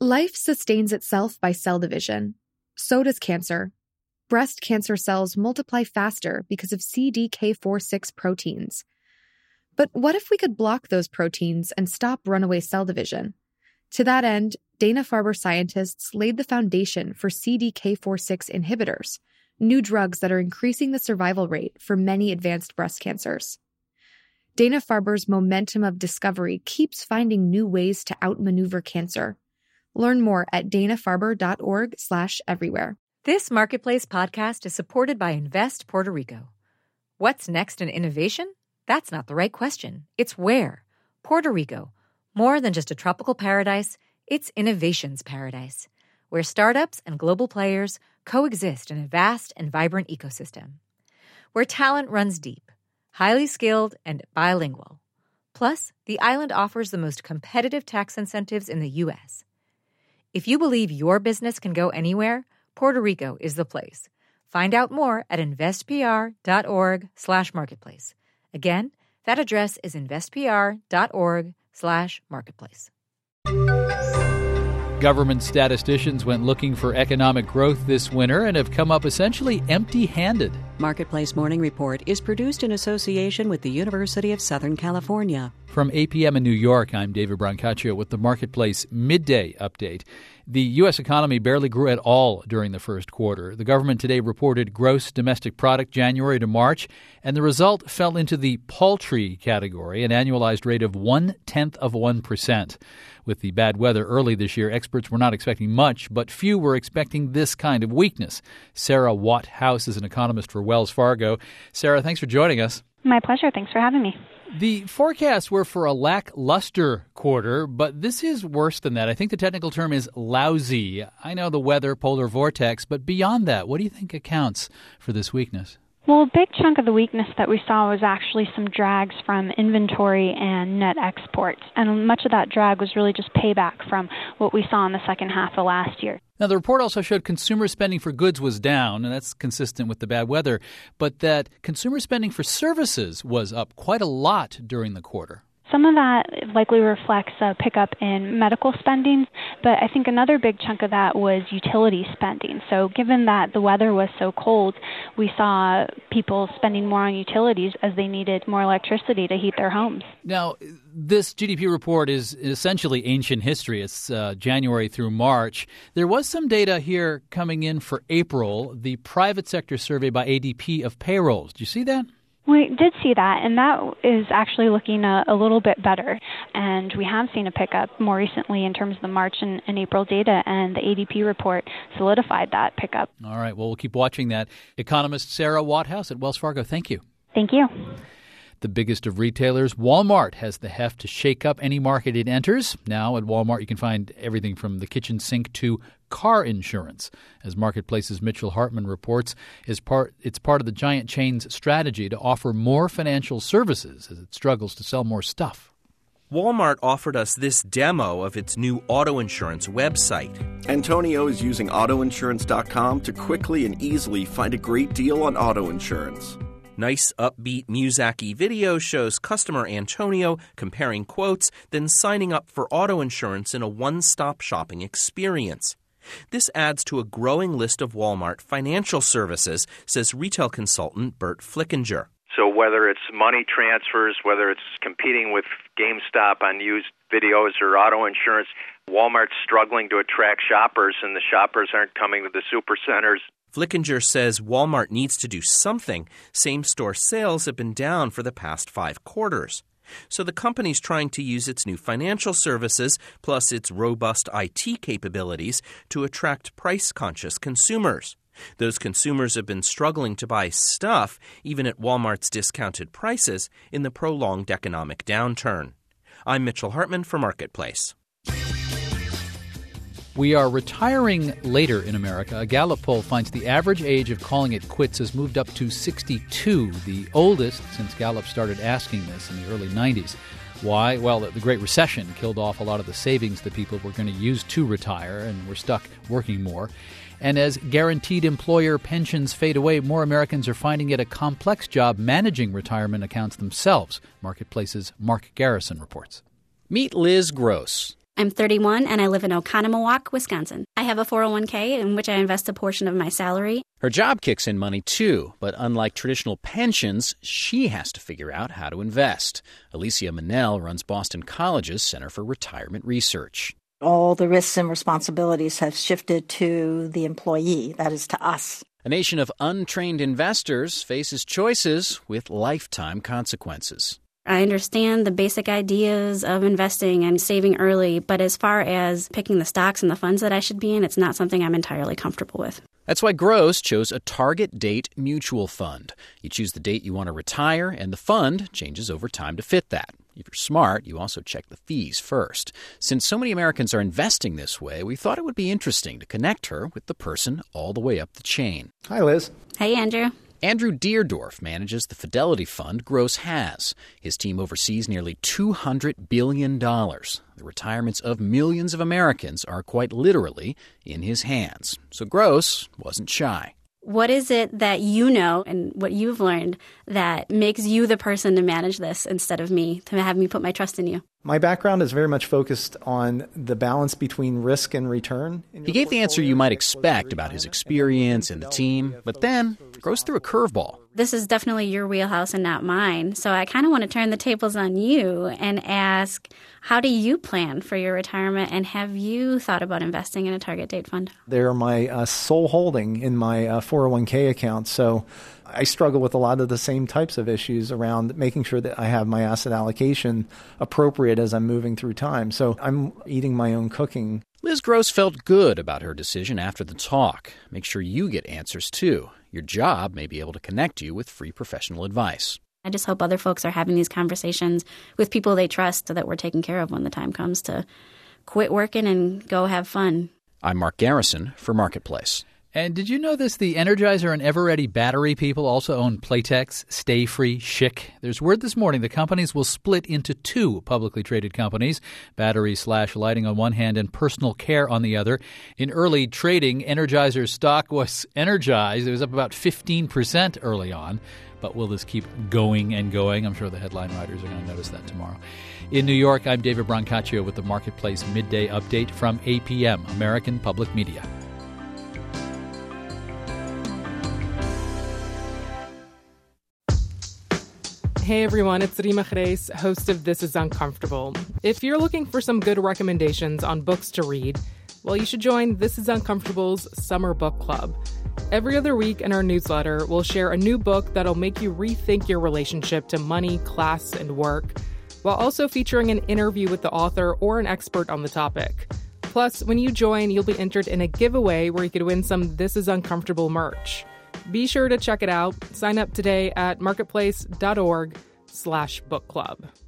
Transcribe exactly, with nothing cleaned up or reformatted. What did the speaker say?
Life sustains itself by cell division. So does cancer. Breast cancer cells multiply faster because of C D K four six proteins. But what if we could block those proteins and stop runaway cell division? To that end, Dana-Farber scientists laid the foundation for C D K four six inhibitors, new drugs that are increasing the survival rate for many advanced breast cancers. Dana-Farber's momentum of discovery keeps finding new ways to outmaneuver cancer. Learn more at dana-farber.org slash everywhere. This Marketplace podcast is supported by Invest Puerto Rico. What's next in innovation? That's not the right question. It's where. Puerto Rico. More than just a tropical paradise, it's innovation's paradise, where startups and global players coexist in a vast and vibrant ecosystem. Where talent runs deep, highly skilled, and bilingual. Plus, the island offers the most competitive tax incentives in the U S. If you believe your business can go anywhere, Puerto Rico is the place. Find out more at investpr.org slash marketplace. Again, that address is investpr.org slash marketplace. Government statisticians went looking for economic growth this winter and have come up essentially empty-handed. Marketplace Morning Report is produced in association with the University of Southern California. From A P M in New York, I'm David Brancaccio with the Marketplace Midday Update. The U S economy barely grew at all during the first quarter. The government today reported gross domestic product January to March, and the result fell into the paltry category, an annualized rate of one-tenth of one percent. With the bad weather early this year, experts were not expecting much, but few were expecting this kind of weakness. Sarah Watt-House is an economist for Wells Fargo. Sarah, thanks for joining us. My pleasure. Thanks for having me. The forecasts were for a lackluster quarter, but this is worse than that. I think the technical term is lousy. I know the weather, polar vortex, but beyond that, what do you think accounts for this weakness? Well, a big chunk of the weakness that we saw was actually some drags from inventory and net exports. And much of that drag was really just payback from what we saw in the second half of last year. Now, the report also showed consumer spending for goods was down, and that's consistent with the bad weather, but that consumer spending for services was up quite a lot during the quarter. Some of that likely reflects a pickup in medical spending, but I think another big chunk of that was utility spending. So given that the weather was so cold, we saw people spending more on utilities as they needed more electricity to heat their homes. Now, this G D P report is essentially ancient history. It's uh, January through March. There was some data here coming in for April, the private sector survey by A D P of payrolls. Did you see that? We did see that, and that is actually looking a, a little bit better. And we have seen a pickup more recently in terms of the March and, and April data, and the A D P report solidified that pickup. All right. Well, we'll keep watching that. Economist Sarah Watt-House at Wells Fargo, thank you. Thank you. The biggest of retailers, Walmart, has the heft to shake up any market it enters. Now at Walmart, you can find everything from the kitchen sink to car insurance. As Marketplace's Mitchell Hartman reports, is part, it's part of the giant chain's strategy to offer more financial services as it struggles to sell more stuff. Walmart offered us this demo of its new auto insurance website. Antonio is using auto insurance dot com to quickly and easily find a great deal on auto insurance. Nice, upbeat Muzaki video shows customer Antonio comparing quotes, then signing up for auto insurance in a one-stop shopping experience. This adds to a growing list of Walmart financial services, says retail consultant Bert Flickinger. So whether it's money transfers, whether it's competing with GameStop on used videos or auto insurance, Walmart's struggling to attract shoppers, and the shoppers aren't coming to the supercenters. Flickinger says Walmart needs to do something. Same-store sales have been down for the past five quarters. So the company's trying to use its new financial services, plus its robust I T capabilities, to attract price-conscious consumers. Those consumers have been struggling to buy stuff, even at Walmart's discounted prices, in the prolonged economic downturn. I'm Mitchell Hartman for Marketplace. We are retiring later in America. A Gallup poll finds the average age of calling it quits has moved up to sixty-two, the oldest since Gallup started asking this in the early nineties. Why? Well, the Great Recession killed off a lot of the savings that people were going to use to retire and were stuck working more. And as guaranteed employer pensions fade away, more Americans are finding it a complex job managing retirement accounts themselves. Marketplace's Mark Garrison reports. Meet Liz Gross. I'm thirty-one and I live in Oconomowoc, Wisconsin. I have a four oh one k in which I invest a portion of my salary. Her job kicks in money too, but unlike traditional pensions, she has to figure out how to invest. Alicia Manel runs Boston College's Center for Retirement Research. All the risks and responsibilities have shifted to the employee, that is to us. A nation of untrained investors faces choices with lifetime consequences. I understand the basic ideas of investing and saving early, but as far as picking the stocks and the funds that I should be in, it's not something I'm entirely comfortable with. That's why Gross chose a target date mutual fund. You choose the date you want to retire, and the fund changes over time to fit that. If you're smart, you also check the fees first. Since so many Americans are investing this way, we thought it would be interesting to connect her with the person all the way up the chain. Hi, Liz. Hey, Andrew. Andrew Deerdorf manages the Fidelity Fund Gross has. His team oversees nearly two hundred billion dollars. The retirements of millions of Americans are quite literally in his hands. So Gross wasn't shy. What is it that you know and what you've learned that makes you the person to manage this instead of me, to have me put my trust in you? My background is very much focused on the balance between risk and return. He gave the answer you might expect about his experience and the team, but then Gross threw a curveball. This is definitely your wheelhouse and not mine, so I kind of want to turn the tables on you and ask, how do you plan for your retirement, and have you thought about investing in a target date fund? They're my uh, sole holding in my uh, four oh one k account, so I struggle with a lot of the same types of issues around making sure that I have my asset allocation appropriate as I'm moving through time. So I'm eating my own cooking. Liz Gross felt good about her decision after the talk. Make sure you get answers, too. Your job may be able to connect you with free professional advice. I just hope other folks are having these conversations with people they trust so that we're taken care of when the time comes to quit working and go have fun. I'm Mark Garrison for Marketplace. And did you know this? The Energizer and Eveready battery people also own Playtex, Stay Free, Schick. There's word this morning the companies will split into two publicly traded companies, battery slash lighting on one hand and personal care on the other. In early trading, Energizer's stock was energized. It was up about fifteen percent early on. But will this keep going and going? I'm sure the headline writers are going to notice that tomorrow. In New York, I'm David Brancaccio with the Marketplace Midday Update from A P M, American Public Media. Hey everyone, it's Rima Reis, host of This Is Uncomfortable. If you're looking for some good recommendations on books to read, well, you should join This Is Uncomfortable's Summer Book Club. Every other week in our newsletter, we'll share a new book that'll make you rethink your relationship to money, class, and work, while also featuring an interview with the author or an expert on the topic. Plus, when you join, you'll be entered in a giveaway where you could win some This Is Uncomfortable merch. Be sure to check it out. Sign up today at marketplace.org slash book club.